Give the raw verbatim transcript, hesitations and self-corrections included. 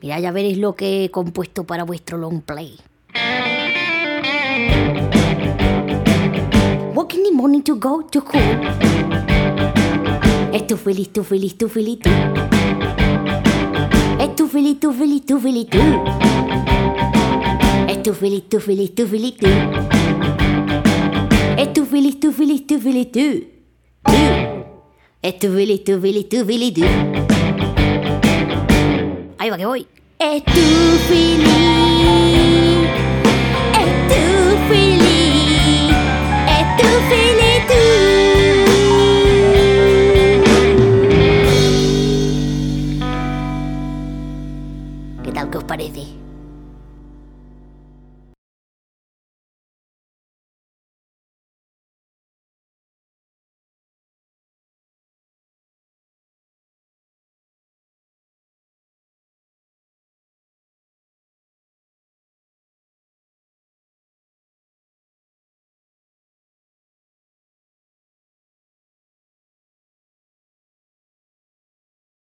Mirad, ya veréis lo que he compuesto para vuestro long play. Walk in the morning to go to school. Estoy feliz, tú feliz, tú feliz, tú. Estoy feliz, tú feliz, tú feliz, tú. Estoy feliz, tú feliz, tú feliz, tú. Estoy feliz, tú feliz, tú feliz, tú. Estoy feliz, tú feliz, tú feliz, tú. Ahí va que voy. Estoy feliz. Estoy feliz. Estoy feliz, tú. ¿Qué tal que os parece?